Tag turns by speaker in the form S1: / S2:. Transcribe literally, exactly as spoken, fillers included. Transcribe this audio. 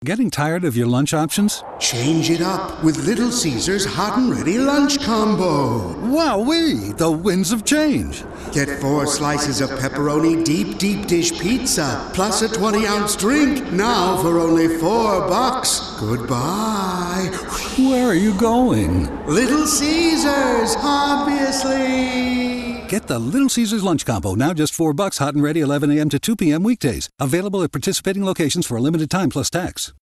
S1: Getting tired of your lunch options?
S2: Change it up with Little Caesars Hot and Ready Lunch Combo.
S1: Wowee, the winds of change.
S2: Get four slices of pepperoni deep, deep dish pizza, plus a twenty-ounce drink, now for only four bucks. Goodbye.
S1: Where are you going?
S2: Little Caesars, obviously.
S1: Get the Little Caesars Lunch Combo, now just four bucks, hot and ready, eleven a.m. to two p.m. weekdays. Available at participating locations for a limited time plus tax.